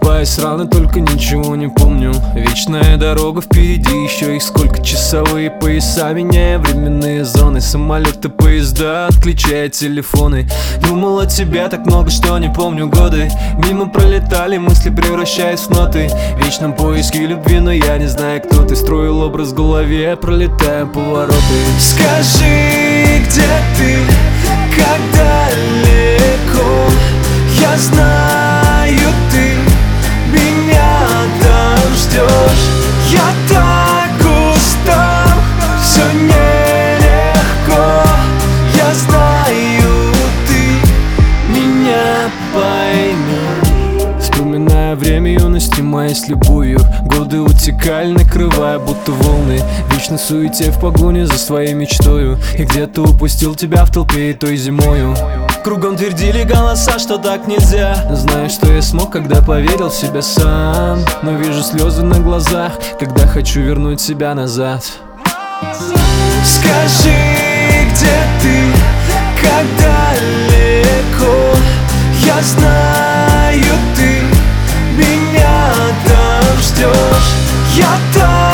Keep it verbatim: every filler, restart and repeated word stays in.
Просыпаюсь рано, только ничего не помню. Вечная дорога впереди, еще их сколько. Часовые пояса, меняя временные зоны. Самолеты, поезда, отключая телефоны. Думал о тебе так много, что не помню годы. Мимо пролетали мысли, превращаясь в ноты. В вечном поиске любви, но я не знаю, кто ты. Строил образ в голове, пролетая повороты. Скажи, где ты, как далеко? Я знаю, ты меня там ждешь. Я так устал, все нелегко. Я знаю, ты меня поймешь. Вспоминая время юности моей с любовью. Годы утекали, накрывая будто волны. Вечно суете в погоне за своей мечтою. И где-то упустил тебя в толпе и той зимою. Кругом твердили голоса, что так нельзя. Знаю, что я смог, когда поверил в себя сам. Но вижу слезы на глазах, когда хочу вернуть себя назад. Скажи, где ты, как далеко? Я знаю, ты меня там ждешь. Я так